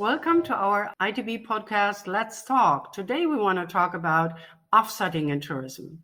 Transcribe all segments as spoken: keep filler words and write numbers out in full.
Welcome to our I T B podcast, Let's Talk. Today we want to talk about offsetting in tourism.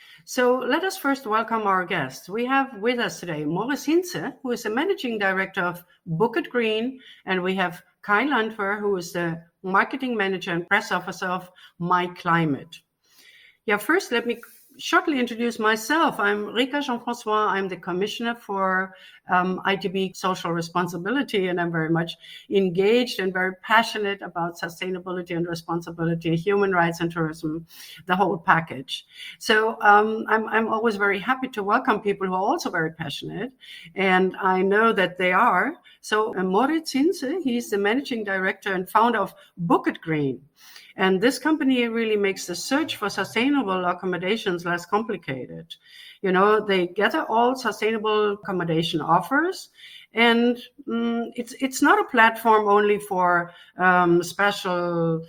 So let us first welcome our guests. We have with us today Moritz Hinze, who is the Managing Director of Book It Green, and we have Kai Landwehr, who is the Marketing Manager and Press Officer of My Climate. Yeah, first let me shortly introduce myself. I'm Rika Jean-François. I'm the Commissioner for um, I T B Social Responsibility, and I'm very much engaged and very passionate about sustainability and responsibility, human rights and tourism, the whole package. So um, I'm, I'm always very happy to welcome people who are also very passionate, and I know that they are. So uh, Moritz Hinze, he's the Managing Director and founder of Book It Green. And this company really makes the search for sustainable accommodations less complicated. You know, they gather all sustainable accommodation offers, and um, it's it's not a platform only for um, special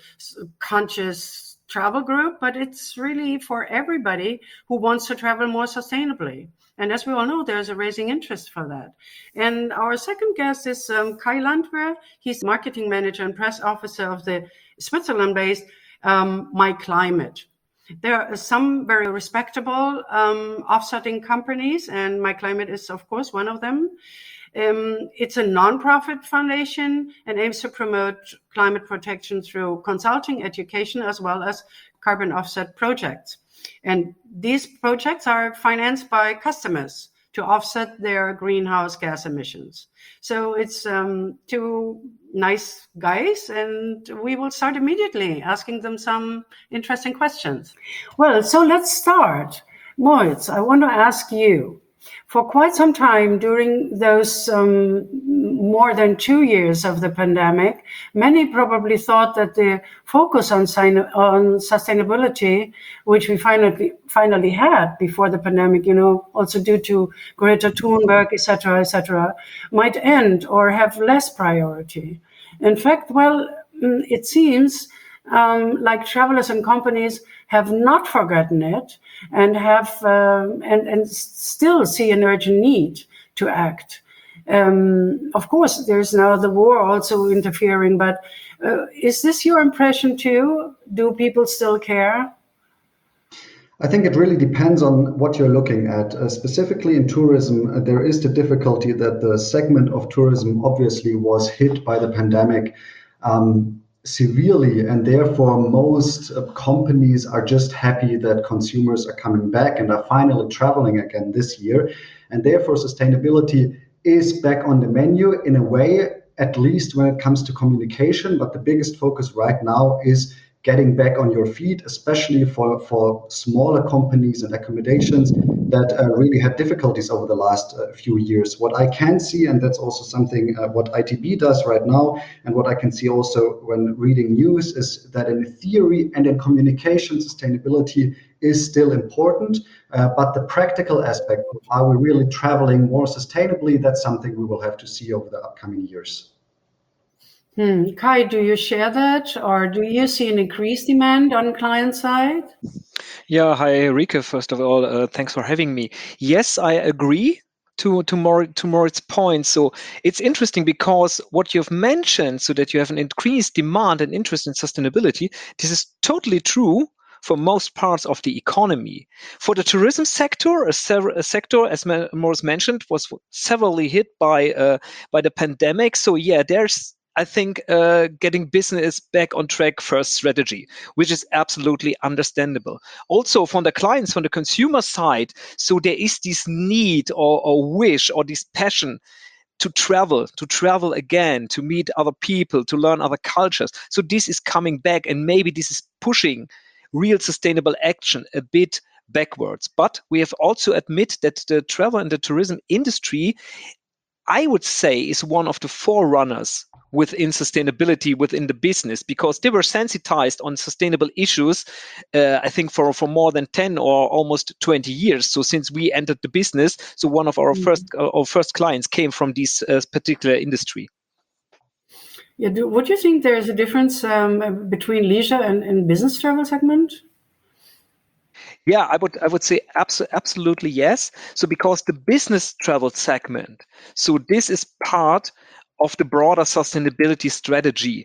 conscious travel group, but it's really for everybody who wants to travel more sustainably. And as we all know, there's a rising interest for that. And our second guest is um, Kai Landwehr. He's Marketing Manager and Press Officer of the Switzerland-based um, My Climate. There are some very respectable um, offsetting companies, and My Climate is, of course, one of them. Um, it's a nonprofit foundation and aims to promote climate protection through consulting, education, as well as carbon offset projects. And these projects are financed by customers to offset their greenhouse gas emissions. So it's um, two nice guys, and we will start immediately asking them some interesting questions. Well, so let's start. Moritz, I want to ask you, for quite some time during those um, more than two years of the pandemic, many probably thought that the focus on, on sustainability, which we finally finally had before the pandemic, you know, also due to Greta Thunberg, et cetera, et cetera, might end or have less priority. In fact, well, it seems um, like travelers and companies have not forgotten it and have um, and, and still see an urgent need to act. Um, of course, there's now the war also interfering, but uh, is this your impression too? Do people still care? I think it really depends on what you're looking at. Uh, specifically in tourism, uh, there is the difficulty that the segment of tourism obviously was hit by the pandemic um, severely, and therefore most uh, companies are just happy that consumers are coming back and are finally traveling again this year. And therefore sustainability is back on the menu in a way, at least when it comes to communication. But the biggest focus right now is getting back on your feet, especially for, for smaller companies and accommodations that uh, really had difficulties over the last uh, few years. What I can see, and that's also something uh, what I T B does right now, and what I can see also when reading news, is that in theory and in communication, sustainability is still important, uh, but the practical aspect of are we really traveling more sustainably, that's something we will have to see over the upcoming years. Hmm. Kai, do you share that, or do you see an increased demand on client side? Yeah, hi, Rika. First of all, uh, thanks for having me. Yes, I agree to to more to Moritz's point. So it's interesting because what you've mentioned, so that you have an increased demand and interest in sustainability, this is totally true for most parts of the economy. For the tourism sector, a, sever- a sector, as Moritz mentioned, was severely hit by uh, by the pandemic. So yeah, there's I think uh, getting business back on track first strategy, which is absolutely understandable. Also from the clients, from the consumer side, so there is this need or, or wish or this passion to travel, to travel again, to meet other people, to learn other cultures. So this is coming back, and maybe this is pushing real sustainable action a bit backwards. But we have also admit that the travel and the tourism industry, I would say, is one of the forerunners within sustainability within the business, because they were sensitized on sustainable issues, uh, I think for, for more than ten or almost twenty years. So since we entered the business, so one of our mm-hmm. first uh, our first clients came from this uh, particular industry. Yeah, do, would you think there is a difference um, between leisure and, and business travel segment? Yeah, I would I would say abso- absolutely yes. So because the business travel segment, so this is part of the broader sustainability strategy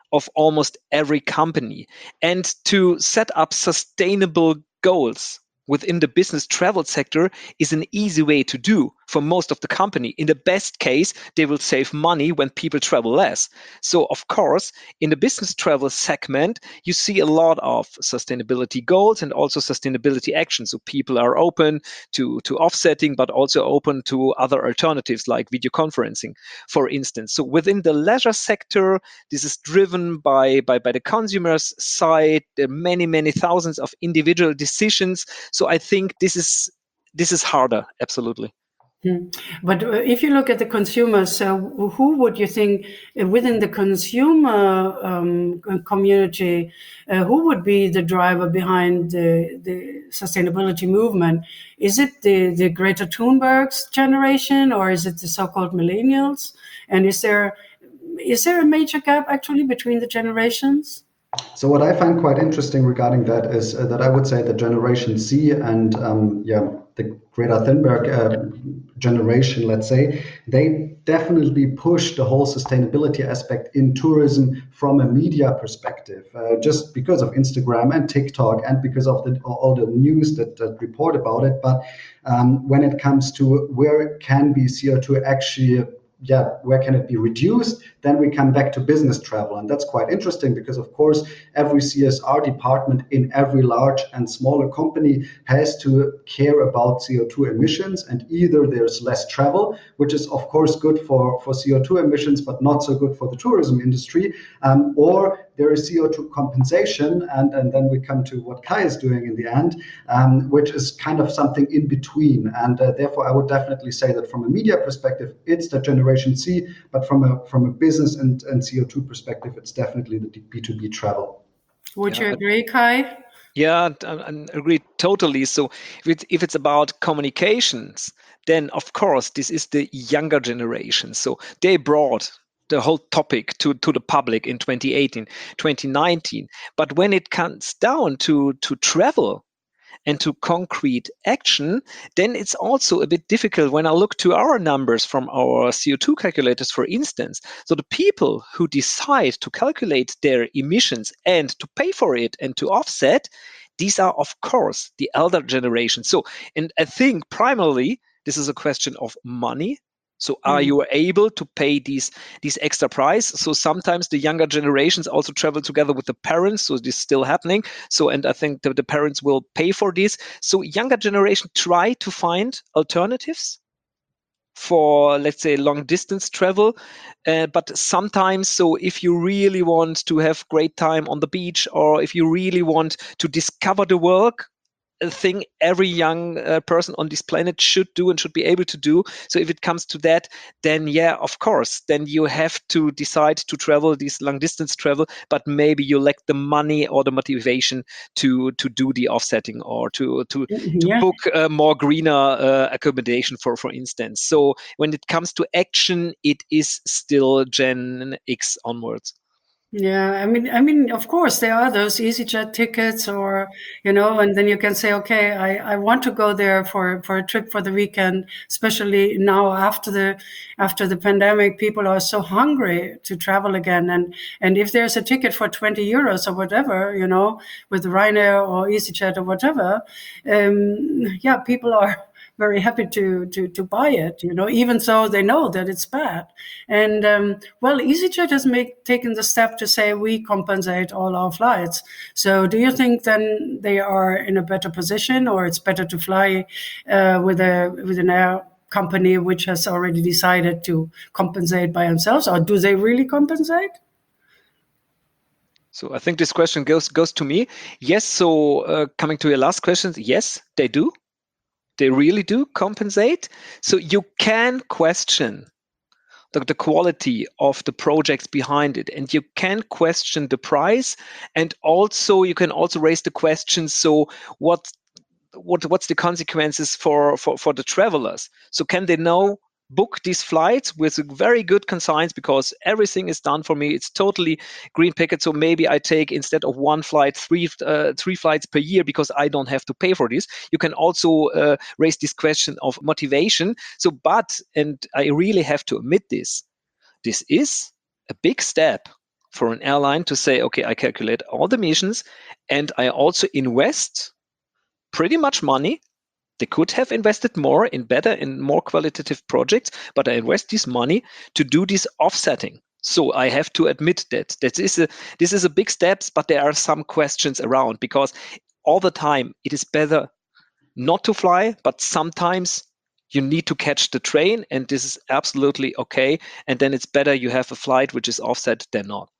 of almost every company. And to set up sustainable goals within the business travel sector is an easy way to do for most of the company. In the best case, they will save money when people travel less. So of course, in the business travel segment, you see a lot of sustainability goals and also sustainability actions. So people are open to, to offsetting, but also open to other alternatives like video conferencing, for instance. So within the leisure sector, this is driven by, by, by the consumer's side. There are many, many thousands of individual decisions. So I think this is this is harder, absolutely. Hmm. But uh, if you look at the consumers, so who would you think uh, within the consumer um, community, uh, who would be the driver behind the, the sustainability movement? Is it the, the Greta Thunberg's generation, or is it the so-called millennials? And is there is there a major gap actually between the generations? So what I find quite interesting regarding that is uh, that I would say the Generation Z and um, yeah, the Greta Thunberg uh, generation, let's say, they definitely push the whole sustainability aspect in tourism from a media perspective, uh, just because of Instagram and TikTok and because of the, all the news that, that report about it. But um, when it comes to where can be C O two actually yeah, where can it be reduced? Then we come back to business travel. And that's quite interesting because, of course, every C S R department in every large and smaller company has to care about C O two emissions. And either there's less travel, which is, of course, good for, for C O two emissions, but not so good for the tourism industry, um, or there is C O two compensation. And, and then we come to what Kai is doing in the end, um, which is kind of something in between. And uh, therefore, I would definitely say that from a media perspective, it's the Generation C, but from a from a business and, and C O two perspective, it's definitely the B two B travel. Would Yeah, you agree, Kai? Yeah, I, I agree totally. So if it's, if it's about communications, then of course this is the younger generation. So they brought the whole topic to, to the public in twenty eighteen, twenty nineteen. But when it comes down to, to travel and to concrete action, then it's also a bit difficult when I look to our numbers from our C O two calculators, for instance. So the people who decide to calculate their emissions and to pay for it and to offset, these are, of course, the elder generation. So, and I think primarily this is a question of money. So are you able to pay these these extra price? So sometimes the younger generations also travel together with the parents. So this is still happening. So, and I think that the parents will pay for this. So younger generation try to find alternatives for, let's say, long distance travel. Uh, but sometimes, so if you really want to have great time on the beach, or if you really want to discover the world, a thing every young uh, person on this planet should do and should be able to do. So if it comes to that, then yeah, of course, then you have to decide to travel this long distance travel, but maybe you lack the money or the motivation to to do the offsetting or to to, to Yeah. book a more greener uh, accommodation, for for instance. So when it comes to action, it is still Gen X onwards. Yeah, I mean, I mean, of course, there are those EasyJet tickets, or you know, and then you can say, okay, I, I want to go there for, for a trip for the weekend. Especially now after the after the pandemic, people are so hungry to travel again, and and if there's a ticket for twenty euros or whatever, you know, with Ryanair or EasyJet or whatever, um, yeah, people are very happy to to to buy it, you know, even though they know that it's bad. And um, well, EasyJet has make, taken the step to say we compensate all our flights. So do you think then they are in a better position, or it's better to fly uh, with a with an air company which has already decided to compensate by themselves, or do they really compensate? So I think this question goes goes to me. Yes. So uh, coming to your last question, yes, they do. They really do compensate. So you can question the, the quality of the projects behind it, and you can question the price, and also you can also raise the question. So what what what's the consequences for for for the travelers? So can they now book these flights with very good consigns, because everything is done for me, it's totally green ticket, so maybe I take, instead of one flight, three uh, three flights per year, because I don't have to pay for this. You can also uh, raise this question of motivation. So but, and I really have to admit this, this is a big step for an airline to say, okay, I calculate all the emissions and I also invest pretty much money. They could have invested more in better and more qualitative projects, but I invest this money to do this offsetting. So I have to admit that that is a this is a big steps, but there are some questions around, because all the time it is better not to fly, but sometimes you need to catch the train, and this is absolutely okay. And then it's better you have a flight which is offset than not.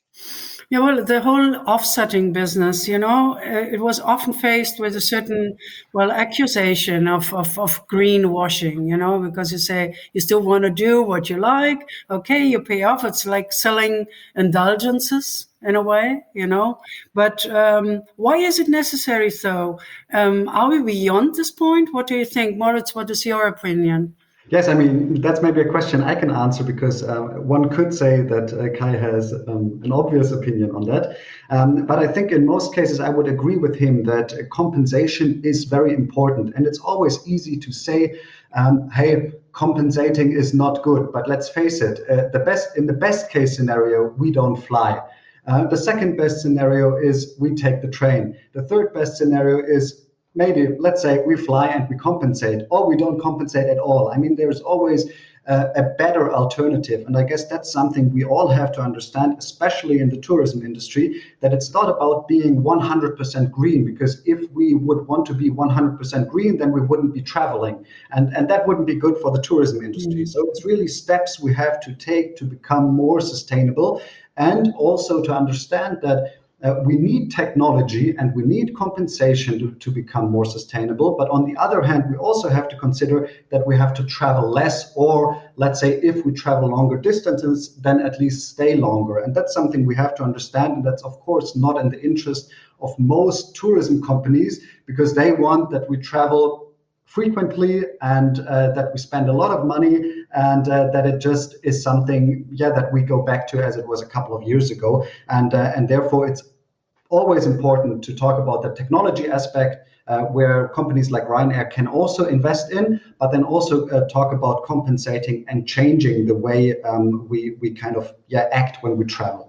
Yeah, well, the whole offsetting business, you know, uh, it was often faced with a certain, well, accusation of, of, of greenwashing, you know, because you say you still want to do what you like. Okay, you pay off. It's like selling indulgences in a way, you know. But um, why is it necessary, though? Um, are we beyond this point? What do you think? Moritz, what is your opinion? Yes, I mean, that's maybe a question I can answer, because uh, one could say that uh, Kai has um, an obvious opinion on that. Um, but I think in most cases, I would agree with him that uh, compensation is very important. And it's always easy to say, um, hey, compensating is not good. But let's face it, uh, the best in the best case scenario, we don't fly. Uh, the second best scenario is we take the train. The third best scenario is maybe, let's say, we fly and we compensate, or we don't compensate at all. I mean, there's always uh, a better alternative. And I guess that's something we all have to understand, especially in the tourism industry, that it's not about being one hundred percent green, because if we would want to be one hundred percent green, then we wouldn't be traveling. And, and that wouldn't be good for the tourism industry. Mm. So it's really steps we have to take to become more sustainable, and also to understand that Uh, we need technology and we need compensation to, to become more sustainable. But on the other hand, we also have to consider that we have to travel less, or let's say if we travel longer distances, then at least stay longer. And that's something we have to understand. And that's, of course, not in the interest of most tourism companies, because they want that we travel frequently and uh, that we spend a lot of money, and uh, that it just is something, yeah, that we go back to as it was a couple of years ago. And uh, and therefore it's always important to talk about the technology aspect, uh, where companies like Ryanair can also invest in, but then also uh, talk about compensating and changing the way um, we we kind of yeah act when we travel.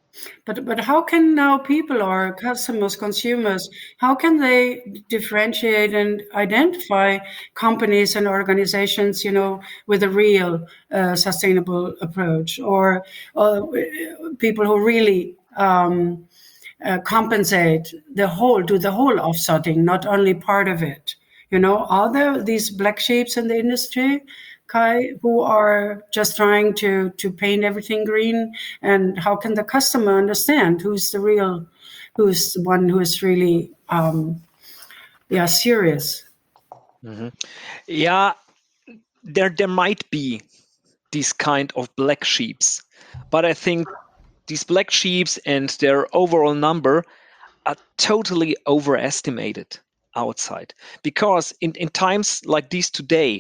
But but how can now people or customers, consumers, how can they differentiate and identify companies and organizations, you know, with a real uh, sustainable approach, or uh, people who really um, uh, compensate the whole, do the whole offsetting, not only part of it? You know, are there these black sheeps in the industry, Kai, who are just trying to, to paint everything green? And how can the customer understand who's the real, who's the one who is really, um, yeah, serious? Mm-hmm. Yeah, there there might be these kind of black sheeps, but I think these black sheeps and their overall number are totally overestimated outside, because in, in times like these today,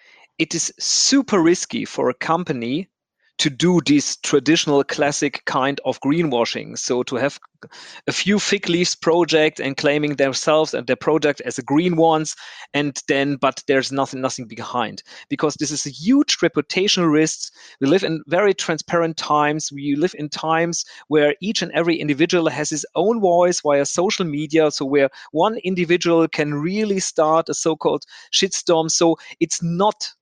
it is super risky for a company to do this traditional classic kind of greenwashing. So to have a few fig leaves project and claiming themselves and their project as a green ones, and then but there's nothing nothing behind, because this is a huge reputational risk. We live in very transparent times. We live in times where each and every individual has his own voice via social media, so where one individual can really start a so-called shitstorm. So it's not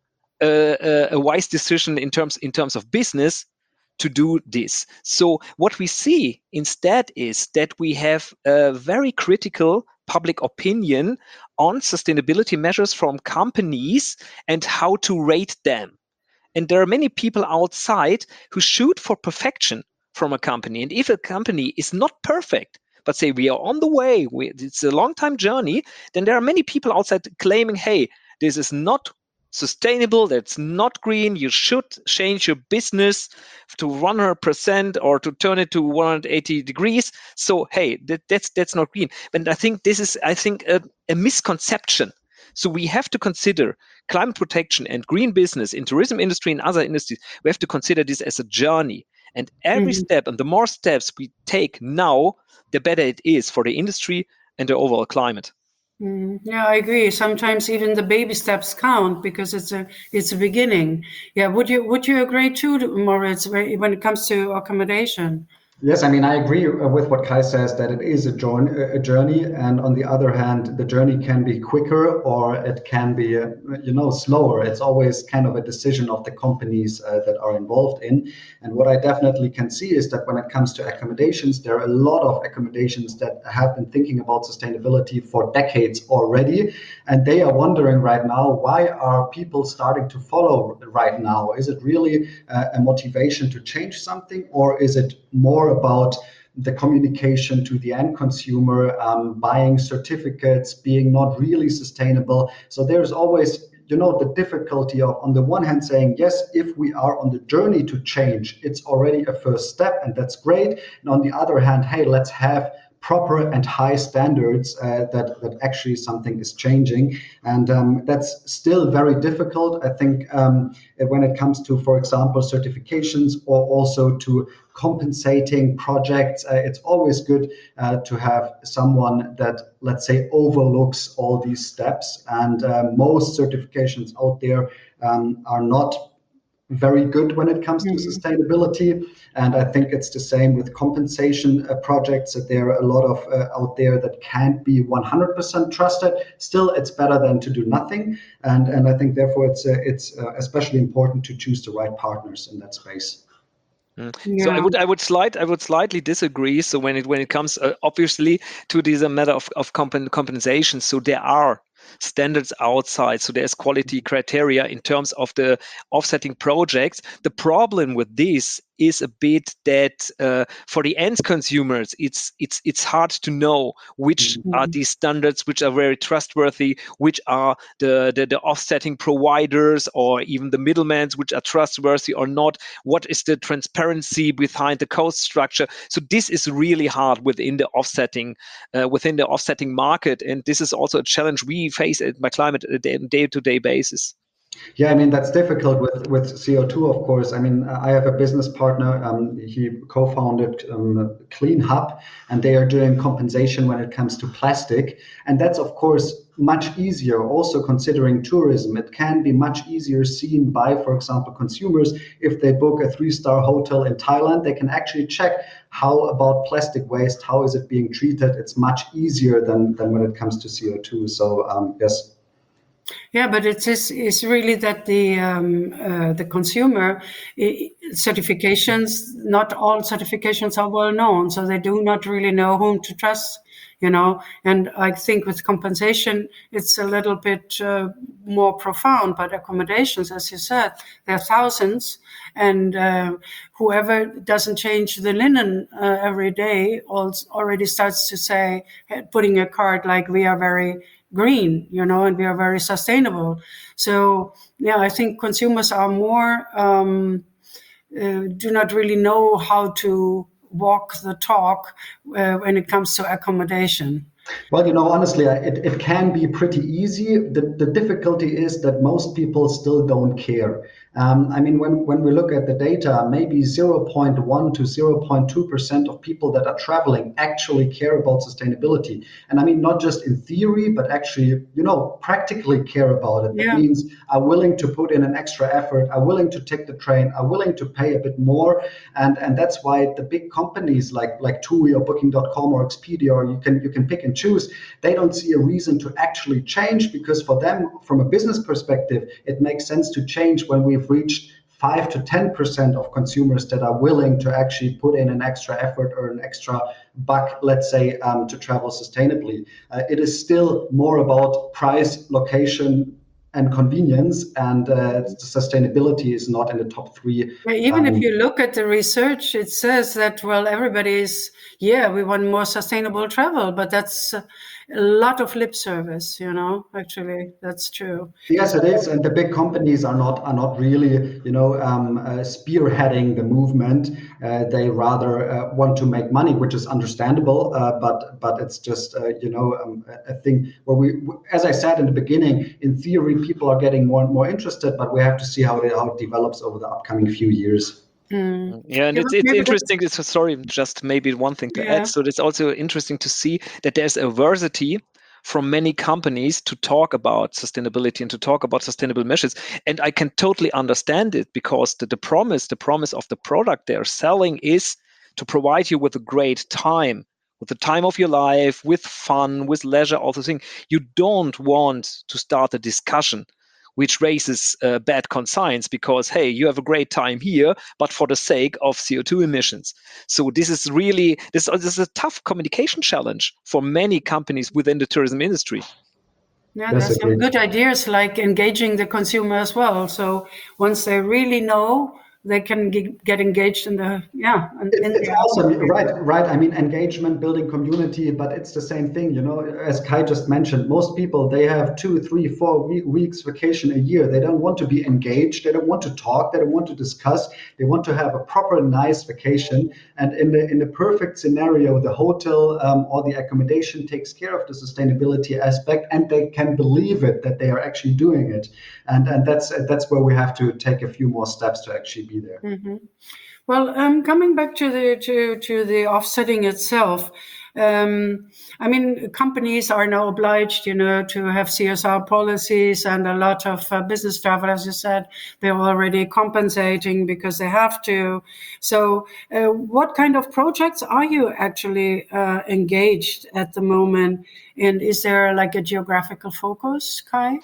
a, a wise decision in terms in terms of business to do this. So what we see instead is that we have a very critical public opinion on sustainability measures from companies and how to rate them. And there are many people outside who shoot for perfection from a company. And if a company is not perfect, but say we are on the way, we, it's a long time journey, then there are many people outside claiming, hey, this is not sustainable, that's not green, you should change your business to one hundred percent or to turn it to one hundred eighty degrees. So hey, that, that's that's not green. And I think this is I think a, a misconception. So we have to consider climate protection and green business in tourism industry and other industries. We have to consider this as a journey, and every mm-hmm. step, and the more steps we take now, the better it is for the industry and the overall climate. Mm, yeah, I agree. Sometimes even the baby steps count because it's a it's a beginning. Yeah, would you would you agree too, Moritz, whe- when it comes to accommodation? Yes, I mean, I agree uh, with what Kai says that it is a journey, a journey, and on the other hand, the journey can be quicker or it can be, uh, you know, slower. It's always kind of a decision of the companies uh, that are involved in. And what I definitely can see is that when it comes to accommodations, there are a lot of accommodations that have been thinking about sustainability for decades already, and they are wondering right now, why are people starting to follow right now? Is it really uh, a motivation to change something, or is it more about the communication to the end consumer, um, buying certificates, being not really sustainable? So there's always, you know, the difficulty of, on the one hand, saying, yes, if we are on the journey to change, it's already a first step, and that's great. And on the other hand, hey, let's have proper and high standards uh, that that actually something is changing, and um, that's still very difficult. I think um, when it comes to, for example, certifications or also to compensating projects, uh, it's always good uh, to have someone that, let's say, overlooks all these steps. And uh, most certifications out there um, are not very good when it comes to Mhm. sustainability. And I think it's the same with compensation uh, projects, that there are a lot of uh, out there that can't be one hundred percent trusted. Still, it's better than to do nothing. And, and I think therefore it's, uh, it's uh, especially important to choose the right partners in that space. Mm. So I Yeah. would I would slight I would slightly disagree. So when it when it comes uh, obviously to this a matter of of compen- compensation, so there are standards outside. So there's quality criteria in terms of the offsetting projects. The problem with this is a bit that uh, for the end consumers, it's it's it's hard to know which Mhm. are Mhm. these standards, which are very trustworthy, which are the the, the offsetting providers or even the middlemen, which are trustworthy or not. What is the transparency behind the cost structure? So this is really hard within the offsetting uh, within the offsetting market, and this is also a challenge we face at My Climate on a day-to-day basis. Yeah, I mean, that's difficult with, with C O two, of course. I mean, I have a business partner. Um, he co-founded um, Clean Hub, and they are doing compensation when it comes to plastic. And that's, of course, much easier. Also considering tourism, it can be much easier seen by, for example, consumers. If they book a three-star hotel in Thailand, they can actually check how about plastic waste, how is it being treated. It's much easier than, than when it comes to C O two. So um, yes. Yeah, but it is it's really that the um, uh, the consumer i- certifications. Not all certifications are well known, so they do not really know whom to trust. You know, and I think with compensation, it's a little bit uh, more profound. But accommodations, as you said, there are thousands, and uh, whoever doesn't change the linen uh, every day also already starts to say, putting a card like, we are very green, you know, and we are very sustainable. So yeah, I think consumers are more um, uh, do not really know how to walk the talk uh, when it comes to accommodation. Well, you know, honestly, I- it, it can be pretty easy. The, the difficulty is that most people still don't care. Um, I mean, when, when we look at the data, maybe zero point one to zero point two percent of people that are traveling actually care about sustainability. And I mean, not just in theory, but actually, you know, practically care about it. That Yeah. means are willing to put in an extra effort, are willing to take the train, are willing to pay a bit more. And, and that's why the big companies like, like TUI or Booking dot com or Expedia, or you can, you can pick and choose, they don't see a reason to actually change, because for them, from a business perspective, it makes sense to change when we've reached five to ten percent of consumers that are willing to actually put in an extra effort or an extra buck, let's say, um, to travel sustainably. Uh, it is still more about price, location, and convenience, and uh, sustainability is not in the top three. Yeah, even if Um, you look at the research, it says that, well, everybody is, yeah, we want more sustainable travel, but that's a lot of lip service, you know, actually, that's true. Yes, it is, and the big companies are not are not really, you know, um, uh, spearheading the movement. Uh, they rather uh, want to make money, which is understandable. Uh, but but it's just uh, you know um, a thing where we, as I said in the beginning, in theory, people are getting more and more interested, but we have to see how it how it develops over the upcoming few years. Mm. Yeah, and Yeah, it's but it's maybe that's, interesting. It's sorry, just maybe one thing to add. yeah. So it's also interesting to see that there's a diversity from many companies to talk about sustainability and to talk about sustainable measures. And I can totally understand it, because the, the promise, the promise of the product they're selling is to provide you with a great time, with the time of your life, with fun, with leisure, all those things. You don't want to start a discussion which raises uh, bad conscience, because, hey, you have a great time here, but for the sake of C O two emissions. So this is really, this, this is a tough communication challenge for many companies within the tourism industry. Yeah, Yes, there's some agreed. good ideas like engaging the consumer as well. So once they really know, they can get, get engaged in the, yeah. In, It's, in it's the awesome, right? Right. I mean, engagement, building community, but it's the same thing, you know. As Kai just mentioned, most people, they have two, three, four we- weeks vacation a year. They don't want to be engaged. They don't want to talk. They don't want to discuss. They want to have a proper, nice vacation. And in the in the perfect scenario, the hotel um, or the accommodation takes care of the sustainability aspect, and they can believe it that they are actually doing it. And and that's that's where we have to take a few more steps to actually be there. Mm-hmm. Well, um, coming back to the to to the offsetting itself, um, I mean, companies are now obliged, you know, to have C S R policies, and a lot of uh, business travel, as you said, they're already compensating because they have to. So, uh, what kind of projects are you actually uh, engaged at the moment? And is there like a geographical focus, Kai?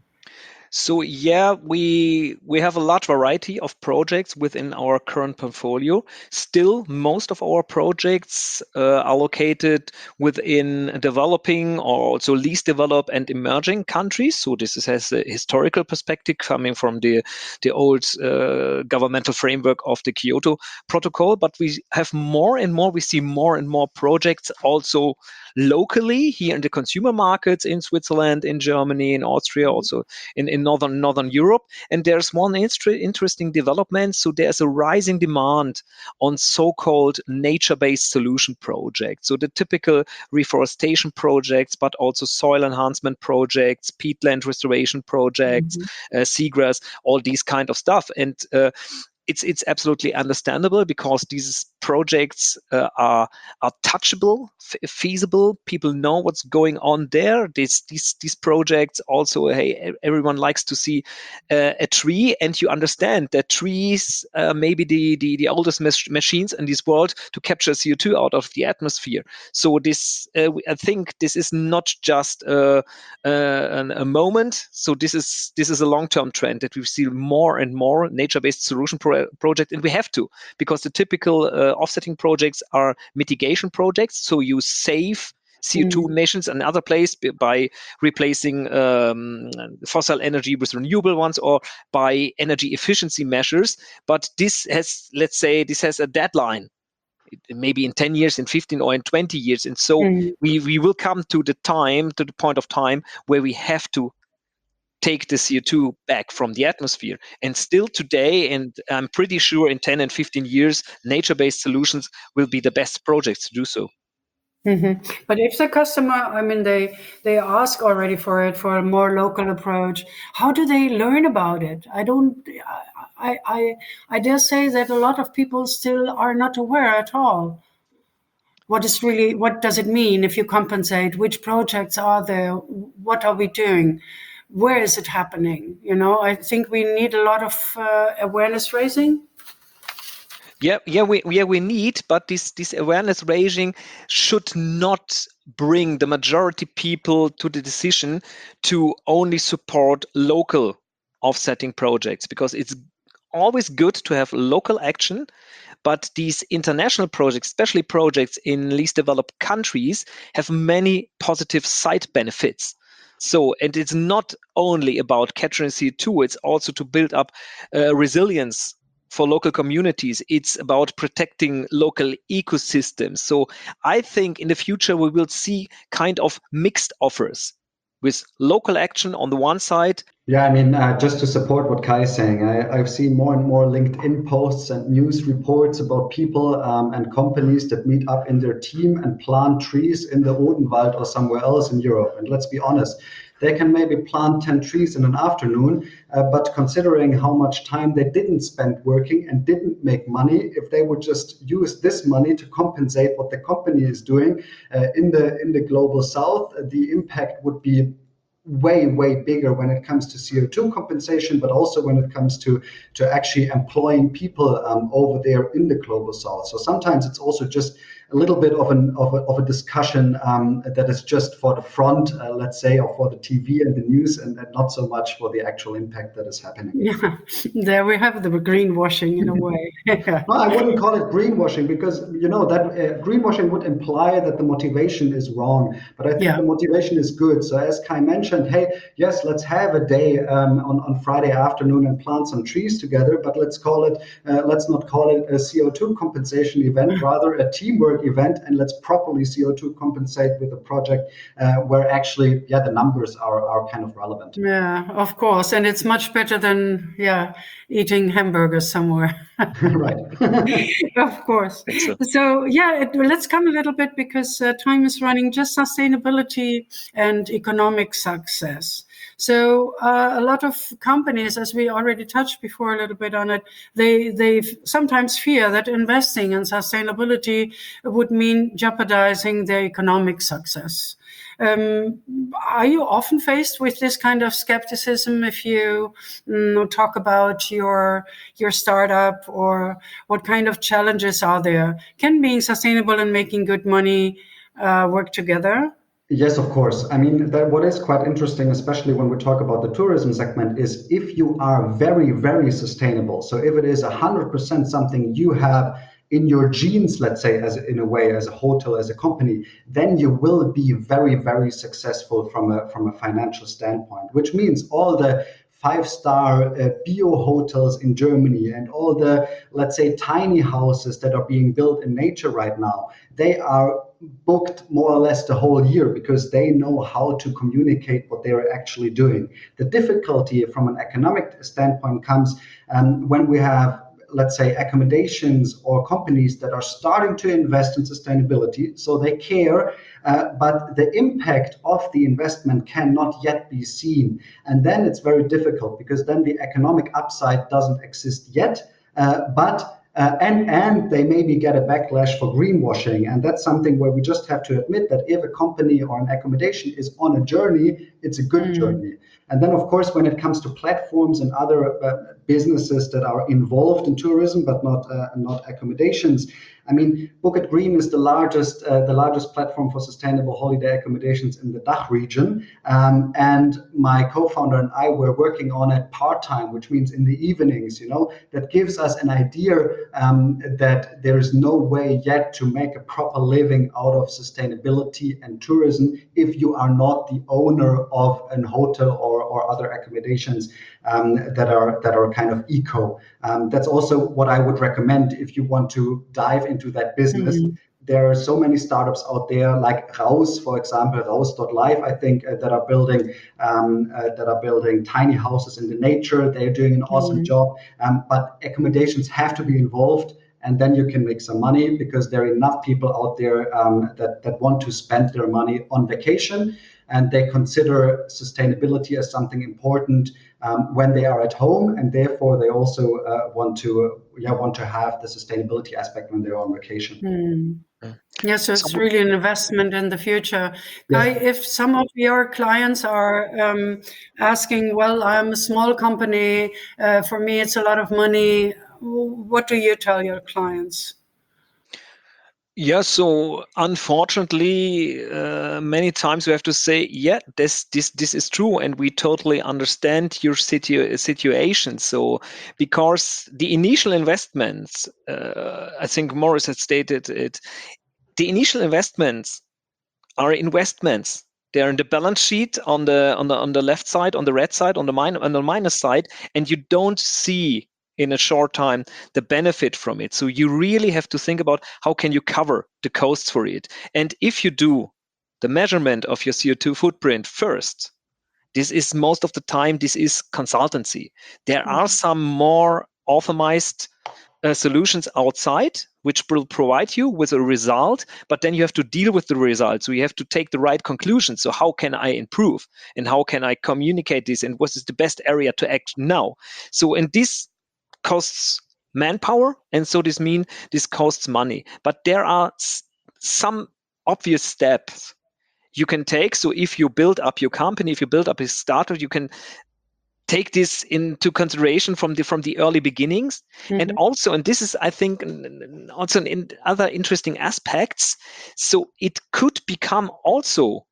So yeah, we we have a large variety of projects within our current portfolio. Still, most of our projects uh, are located within developing or also least developed and emerging countries. So this is, has a historical perspective coming from the the old uh, governmental framework of the Kyoto Protocol. But we have more and more. We see more and more projects also locally here in the consumer markets in Switzerland, in Germany, in Austria, also in, in northern northern Europe. And there's one inter- interesting development. So there's a rising demand on so-called nature-based solution projects. So the typical reforestation projects, but also soil enhancement projects, peatland restoration projects, Mm-hmm. uh, seagrass, all these kind of stuff. And uh, it's it's absolutely understandable, because these projects uh, are are touchable, f- feasible. People know what's going on there. These these these projects also, hey, everyone likes to see uh, a tree, and you understand that trees uh, maybe the, the the oldest mach- machines in this world to capture C O two out of the atmosphere. So this uh, I think this is not just uh, uh, a moment. So this is this is a long-term trend that we see more and more nature-based solution pro- project, and we have to, because the typical uh, offsetting projects are mitigation projects. So you save C O two Mm. emissions in other place by replacing um, fossil energy with renewable ones, or by energy efficiency measures. But this has, let's say, this has a deadline, maybe in ten years, in fifteen, or in twenty years. And so Mm. we, we will come to the time, to the point of time where we have to take the C O two back from the atmosphere. And still today, and I'm pretty sure in ten and fifteen years, nature-based solutions will be the best projects to do so. Mm-hmm. But if the customer, I mean, they they ask already for it, for a more local approach, how do they learn about it? I don't, I, I, I dare say that a lot of people still are not aware at all. What is really, what does it mean if you compensate? Which projects are there? What are we doing? Where is it happening? You know, I think we need a lot of uh, awareness raising. Yeah, yeah, we yeah we need, but this this awareness raising should not bring the majority people to the decision to only support local offsetting projects, because it's always good to have local action, but these international projects, especially projects in least developed countries, have many positive side benefits. So, and it's not only about capturing C O two, it's also to build up uh, resilience for local communities. It's about protecting local ecosystems. So I think in the future we will see kind of mixed offers, with local action on the one side. Yeah, I mean, uh, just to support what Kai is saying, I, I've seen more and more LinkedIn posts and news reports about people um, and companies that meet up in their team and plant trees in the Odenwald or somewhere else in Europe. And let's be honest, they can maybe plant ten trees in an afternoon, uh, but considering how much time they didn't spend working and didn't make money, if they would just use this money to compensate what the company is doing uh, in the in the global south, the impact would be way, way bigger when it comes to C O two compensation, but also when it comes to, to actually employing people um, over there in the global south. So sometimes it's also just a little bit of, an, of, a, of a discussion um, that is just for the front, uh, let's say, or for the T V and the news, and, and not so much for the actual impact that is happening. Yeah, there we have the greenwashing in a way. No, I wouldn't call it greenwashing because, you know, that uh, greenwashing would imply that the motivation is wrong. But I think Yeah. the motivation is good. So as Kai mentioned, hey, yes, let's have a day um, on, on Friday afternoon and plant some trees together, but let's call it, uh, let's not call it a C O two compensation event, rather a teamwork event, and let's properly C O two compensate with a project uh, where actually, yeah, the numbers are, are kind of relevant. Yeah, of course. And it's much better than, yeah, eating hamburgers somewhere. Right. Of course. So, So, yeah, it, let's come a little bit because uh, time is running. Just sustainability and economic success. So, uh, a lot of companies, as we already touched before a little bit on it, they they sometimes fear that investing in sustainability would mean jeopardizing their economic success. Um, are you often faced with this kind of skepticism if you mm, talk about your your startup, or what kind of challenges are there? Can being sustainable and making good money uh, work together? Yes, of course. I mean, that what is quite interesting, especially when we talk about the tourism segment, is if you are very, very sustainable. So if it is one hundred percent something you have in your genes, let's say, as in a way, as a hotel, as a company, then you will be very, very successful from a from a financial standpoint, which means all the five-star uh, bio hotels in Germany and all the, let's say, tiny houses that are being built in nature right now, they are booked more or less the whole year because they know how to communicate what they are actually doing. The difficulty from an economic standpoint comes um, when we have, let's say, accommodations or companies that are starting to invest in sustainability, so they care, uh, but the impact of the investment cannot yet be seen. And then it's very difficult because then the economic upside doesn't exist yet, uh, but Uh, and and they maybe get a backlash for greenwashing, and that's something where we just have to admit that if a company or an accommodation is on a journey, it's a good mm. journey. And then, of course, when it comes to platforms and other uh, businesses that are involved in tourism but not uh, not accommodations, I mean, Book It Green is the largest uh, the largest platform for sustainable holiday accommodations in the D A C H region, um, and my co-founder and I were working on it part-time, which means in the evenings. You know, that gives us an idea um, that there is no way yet to make a proper living out of sustainability and tourism if you are not the owner of an hotel or, or other accommodations um, that are that are kind of eco. Um, that's also what I would recommend if you want to dive into that business. Mm-hmm. There are so many startups out there, like Raus, for example, Raus dot life, I think, uh, that are building um, uh, that are building tiny houses in the nature. They're doing an awesome mm-hmm. job, um, but accommodations have to be involved, and then you can make some money because there are enough people out there um, that that want to spend their money on vacation, and they consider sustainability as something important um, when they are at home, and therefore they also uh, want to uh, yeah want to have the sustainability aspect when they're on vacation. Mm. Yeah, so it's really an investment in the future. Yes. Kai, if some of your clients are um, asking, well, I'm a small company, uh, for me it's a lot of money, what do you tell your clients? Yeah, so unfortunately, uh, many times we have to say, yeah, this this this is true, and we totally understand your situ- situation. So, because the initial investments, uh, I think Morris had stated it, the initial investments are investments. They're in the balance sheet on the on the on the left side, on the red side, on the min- on the minus side, and you don't see in a short time the benefit from it. So you really have to think about how can you cover the costs for it. And if you do the measurement of your C O two footprint first, this is most of the time, this is consultancy. There mm-hmm. are some more optimized uh, solutions outside, which will provide you with a result, but then you have to deal with the result. So you have to take the right conclusions. So how can I improve, and how can I communicate this, and what is the best area to act now? So, and this costs manpower, and so this means this costs money. But there are s- some obvious steps you can take. So if you build up your company, if you build up a startup, you can take this into consideration from the from the early beginnings. Mhm. And also, and this is, I think, n- n- also an in other interesting aspects. So it could become also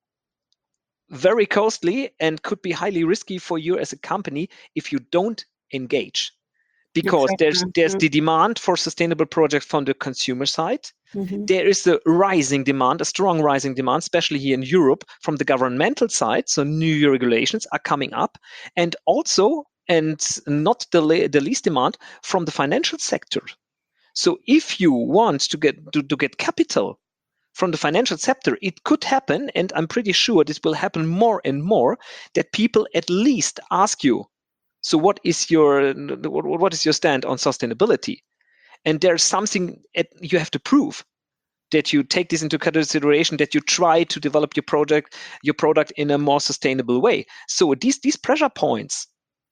very costly and could be highly risky for you as a company if you don't engage, because there's Exactly. there's Yeah. the demand for sustainable projects from the consumer side. Mhm. There is a rising demand, a strong rising demand, especially here in Europe, from the governmental side. So new regulations are coming up, and also, and not the, le- the least demand, from the financial sector. So if you want to get to, to get capital from the financial sector, it could happen, and I'm pretty sure this will happen more and more, that people at least ask you, so what is your what what is your stand on sustainability? And there's something at, you have to prove, that you take this into consideration, that you try to develop your project, your product in a more sustainable way. So these these pressure points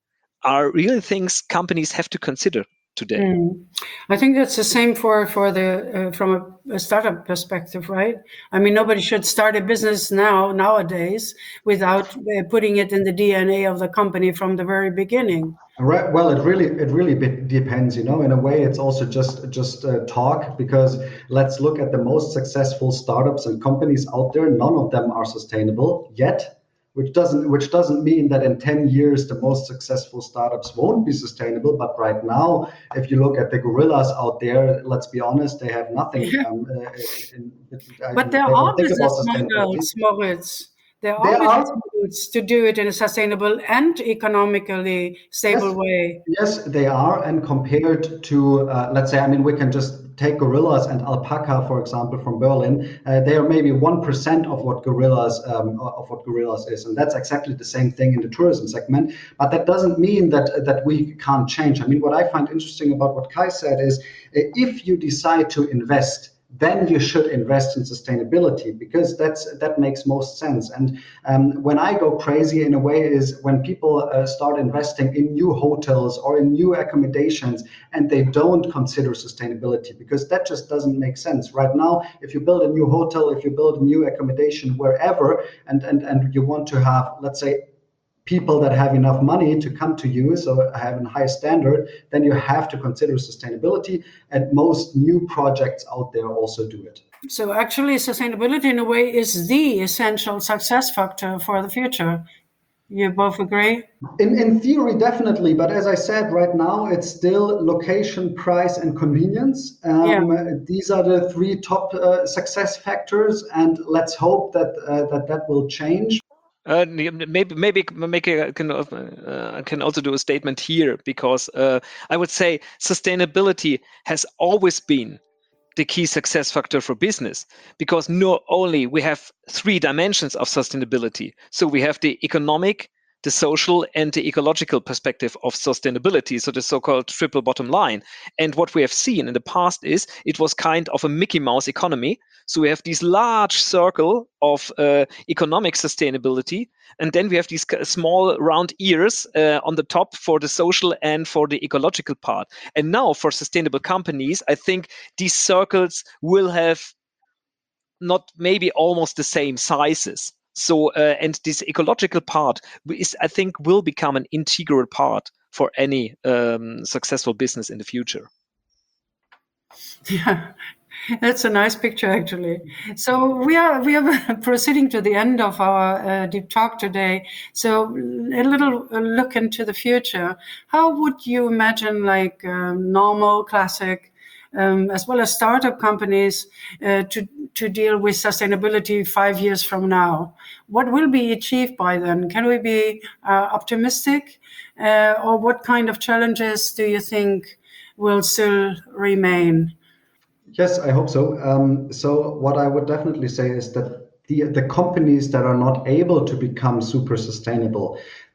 are really things companies have to consider today. Mm. I think that's the same for for the uh, from a, a startup perspective, right? I mean, nobody should start a business now nowadays without uh, putting it in the D N A of the company from the very beginning. Right. Well, it really it really be- depends. You know, in a way, it's also just just uh, talk, because let's look at the most successful startups and companies out there. None of them are sustainable yet, which doesn't which doesn't mean that in ten years the most successful startups won't be sustainable. But right now, if you look at the gorillas out there, let's be honest, they have nothing. Yeah. Um, uh, in, in, But there they don't are think about business sustainability. models, Moritz. There They are business are. models to do it in a sustainable and economically stable Yes, way. yes, they are. And compared to, uh, let's say, I mean, we can just take gorillas and alpaca, for example, from Berlin. Uh, they are maybe one percent of what gorillas um, of what gorillas is, and that's exactly the same thing in the tourism segment. But that doesn't mean that that we can't change. I mean, what I find interesting about what Kai said is, uh, if you decide to invest, then you should invest in sustainability, because that's that makes most sense. And um, when I go crazy in a way is when people uh, start investing in new hotels or in new accommodations and they don't consider sustainability, because that just doesn't make sense. Right now, if you build a new hotel, if you build a new accommodation wherever, and and and you want to have, let's say, people that have enough money to come to you, so have a high standard, then you have to consider sustainability. And most new projects out there also do it. So actually, sustainability in a way is the essential success factor for the future. You both agree? In, in theory, definitely. But as I said, right now, it's still location, price, and convenience. Yeah. Um, these are the three top uh, success factors. And let's hope that uh, that, that will change. Uh, maybe maybe make a, can uh, can also do a statement here, because uh, I would say sustainability has always been the key success factor for business, because not only we have three dimensions of sustainability. So we have the economic, the social, and the ecological perspective of sustainability, so the so-called triple bottom line. And what we have seen in the past is it was kind of a Mickey Mouse economy. So we have this large circle of uh, economic sustainability, and then we have these small round ears uh, on the top for the social and for the ecological part. And now for sustainable companies, I think these circles will have not maybe almost the same sizes. So, uh, and this ecological part is, I think, will become an integral part for any um, successful business in the future. Yeah, that's a nice picture, actually. So we are we are proceeding to the end of our uh, deep talk today. So a little look into the future. How would you imagine, like um, normal, classic, um, as well as startup companies, uh, to to deal with sustainability five years from now? What will be achieved by then? Can we be uh, optimistic, uh, or what kind of challenges do you think will still remain? Yes, I hope so. Um, so what I would definitely say is that the the companies that are not able to become super sustainable,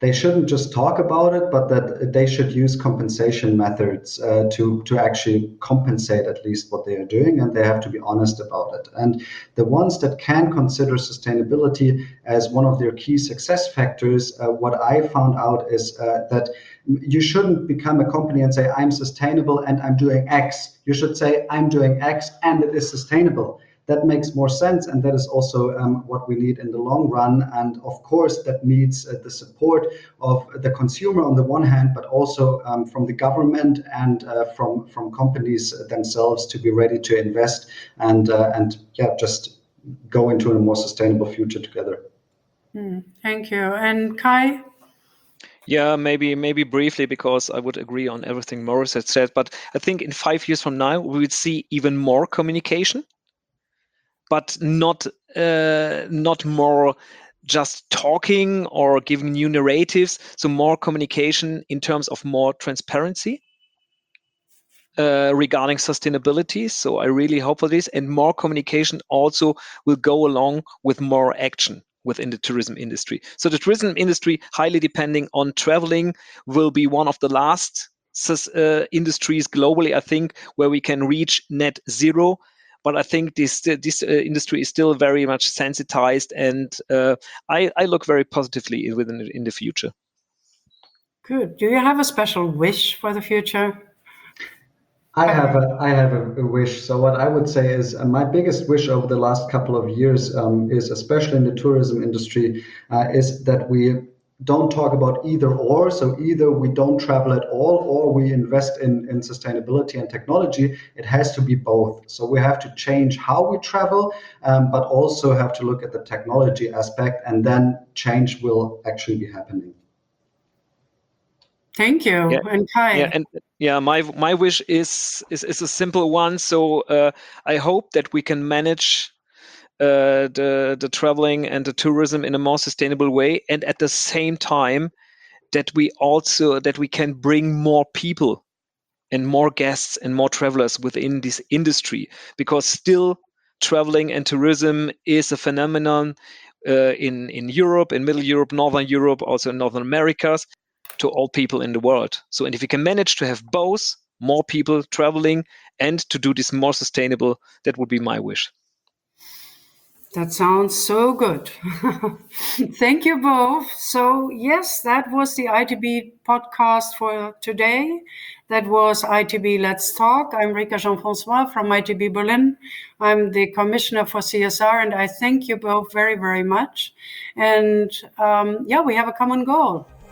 they shouldn't just talk about it, but that they should use compensation methods uh, to, to actually compensate at least what they are doing, and they have to be honest about it. And the ones that can consider sustainability as one of their key success factors, uh, what I found out is uh, that you shouldn't become a company and say, I'm sustainable and I'm doing X. You should say, I'm doing X and it is sustainable. That makes more sense, and that is also um, what we need in the long run. And of course, that needs uh, the support of the consumer on the one hand, but also um, from the government and uh, from from companies themselves to be ready to invest and uh, and yeah, just go into a more sustainable future together. Mm, thank you. And Kai? Yeah, maybe maybe briefly, because I would agree on everything Morris had said. But I think in five years from now, we would see even more communication, but not uh, not more just talking or giving new narratives. So more communication in terms of more transparency uh, regarding sustainability. So I really hope for this, and more communication also will go along with more action within the tourism industry. So the tourism industry, highly depending on traveling, will be one of the last uh, industries globally, I think, where we can reach net zero. But I think this this uh, industry is still very much sensitized, and uh, I, I look very positively within in the future. Good. Do you have a special wish for the future? I have a I have a, a wish. So what I would say is uh, my biggest wish over the last couple of years um, is, especially in the tourism industry, uh, is that we don't talk about either or. So either we don't travel at all or we invest in, in sustainability and technology. It has to be both. So we have to change how we travel, um, but also have to look at the technology aspect, and then change will actually be happening. Thank you. Yeah. And Kai? Yeah, and yeah, my my wish is is, is a simple one. So uh, I hope that we can manage uh, the the traveling and the tourism in a more sustainable way, and at the same time that we also that we can bring more people and more guests and more travelers within this industry, because still traveling and tourism is a phenomenon uh, in in Europe, in Middle Europe, Northern Europe, also in Northern Americas, to all people in the world. So, and if we can manage to have both, more people traveling and to do this more sustainable, that would be my wish. That sounds so good. Thank you both. So yes, that was the I T B podcast for today. That was I T B Let's Talk. I'm Rika Jean-François from I T B Berlin. I'm the Commissioner for C S R, and I thank you both very, very much. And um, yeah, we have a common goal.